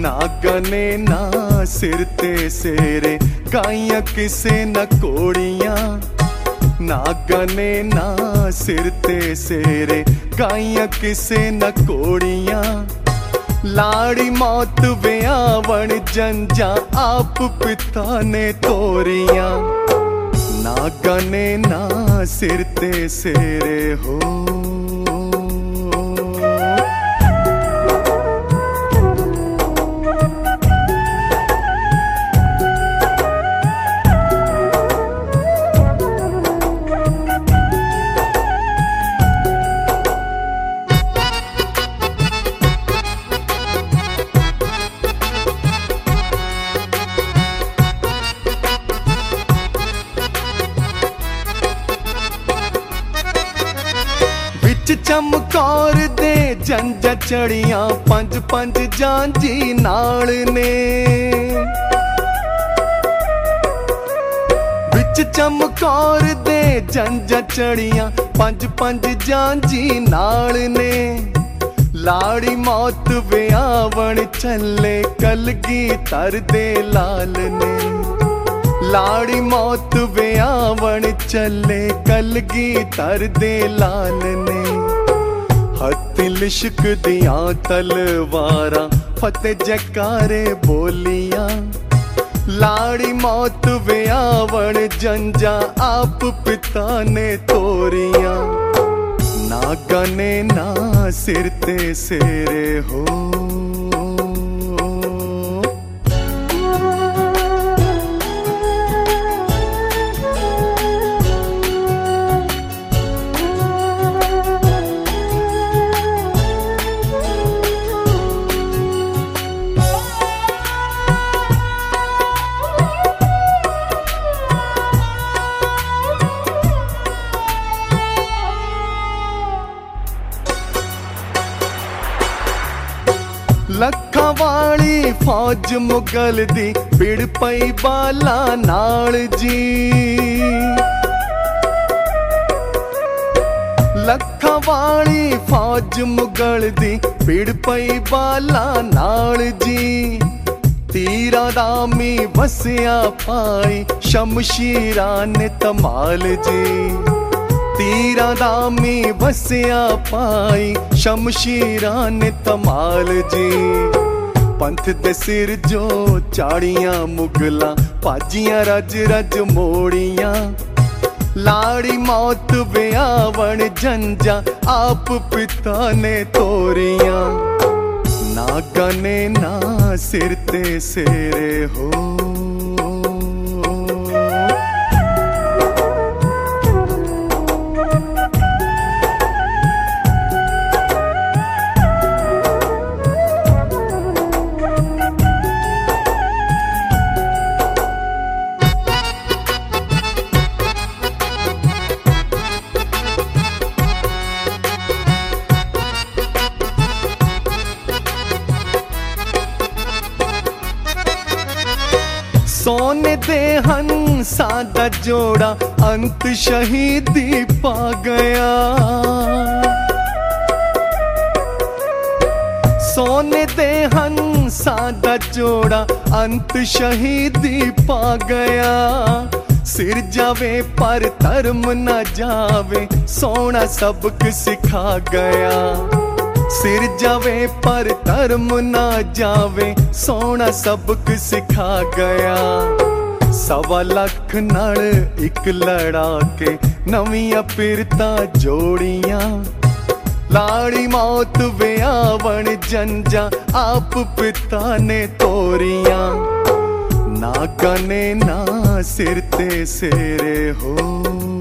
नागा ने ना सिर ते सेरे गाइयां किसे न कोड़ियां। नागा ने ना सिर ते सेरे गाइयां किसे न कोड़ियां। लाड़ी मौत व्यावण जंजा आप पिता ने तोरियां। नागा ने ना सिर ते सेरे हो। चमकौर दे जंजा चढ़ियां पंज पंज जांजी नाल ने। बिच चमकौर दे जंजा चढ़ियां पंज पंज जांजी नाल ने। लाड़ी मौत व्यावण चले कलगीधर दे लाल ने। लाड़ी मौत व्यावण चले कलगीधर दे लाल ने। हत्थी लिशक दियां तलवारां फतेह जयकारे बोलियां। लाड़ी मौत व्यावण जंजा आप पिता ने तोरियां। नागा ने ना सिर ते सेरे हो। लखा वाली फौज मुगल दी भिड़ पई बाला नाल जी। लखा वाली फौज मुगल दी भिड़ पई बाला नाल जी। तीरा दामी वसिया पाई शमशीरा ने तमाल जी। तीरा दामी वसिया पाई शमशीरा ने तमाल जी। पंथ दे सिर जो चाड़ियां मुगला भाजियां रज रज मोड़ियां। लाड़ी मौत व्यावण जंजा आप पिता ने तोरियां। नागा ने ना सिर ते सेरे हो। सोने दे हंसा दा जोड़ा अंत शहीदी पा गया। सोने दे हंसा दा जोड़ा अंत शहीदी पा गया। सिर जावे पर धर्म न जावे सोना सबक सिखा गया। सिर जावे पर धर्म ना जावे सोना सबक सिखा गया। 1.25 लाख नाल एक लड़ा के नवियां पिरता जोड़ियां। लाड़ी मौत व्यावण जंजा आप पिता ने तोरियां। नागा ने ना सिर ते सेरे हो।